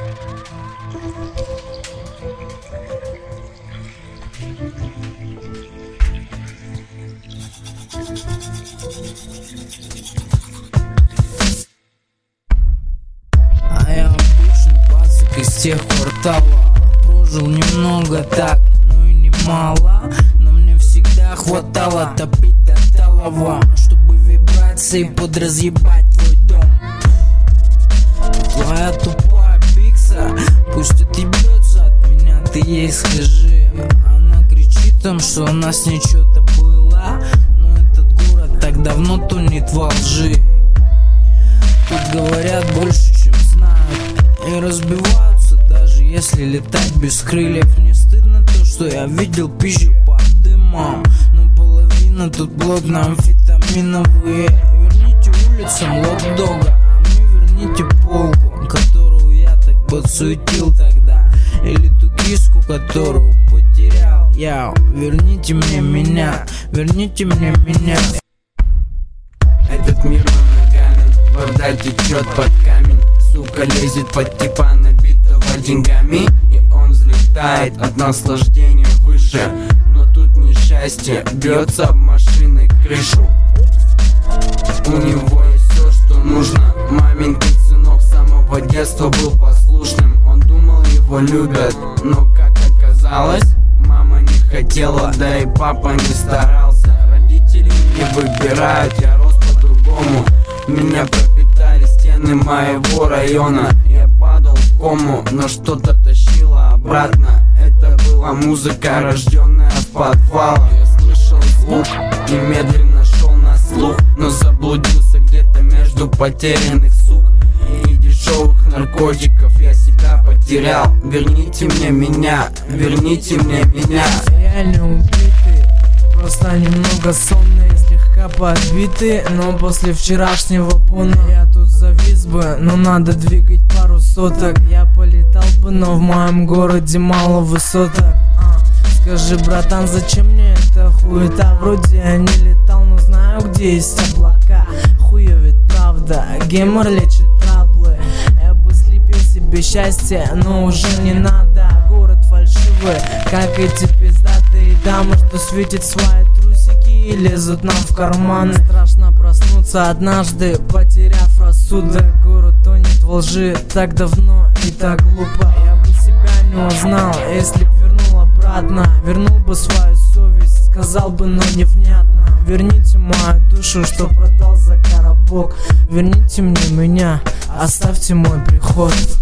А я обычный пацак из тех кварталов. Прожил немного так, ну и немало, но мне всегда хватало топить до талого, чтобы вибрации подразъебать твой дом. Твоя тупая пикса пусть отъебется от меня, ты ей скажи. Она кричит там, что у нас ничего-то было, но этот город так давно тонет во лжи. Тут говорят больше, чем знают, и разбиваются, даже если летать без крыльев. Мне стыдно то, что я видел пищу под дымом, но половина тут плотно амфетаминовые. Верните улицам лот-дога, а мне верните полку, которую я так подсуетил тогда, или ту киску, которую потерял. Я, верните мне меня, верните мне меня. Этот мир моногамен, вода течет под камень. Сука лезет под типа набитого деньгами, и он взлетает от наслаждения выше. Но тут несчастье, бьется об машины крышу. У него есть все, что нужно. Маменькин сынок с самого детства был послушным. Он думал, его любят, но как оказалось, мама не хотела, да и папа не старался. Родители не выбирают, я рос по-другому. Меня пропитали стены моего района. Я падал в кому, но что-то тащило обратно. Это была музыка, рожденная в подвалах. Я слышал звук и медленно шел на слух, но заблудился где-то между потерянных сук и дешевых наркотиков. Я себя потерял. Верните мне меня, верните мне меня. Реально убитый, просто немного сонный, слегка подбитый, но после вчерашнего пуна я тут завис бы, но надо двигать пару соток. Я полетал бы, но в моем городе мало высоток. Скажи, братан, зачем мне эта хуета? Вроде я не летал, но знаю, где есть облака. Хуя ведь правда, геймер лечит траблы. Я бы слепил себе счастье, но уже не надо. Город фальшивый, как эти пиздатые дамы, что светят свои трусики и лезут нам в карманы. Страшно проснуться однажды, потеряв рассудок. Город тонет во лжи так давно и так глупо. Я бы себя не узнал, если б вернул обратно. Вернул бы свою совесть, сказал бы, но невнятно. Верните мою душу, что продал за коробок. Верните мне меня, оставьте мой приход.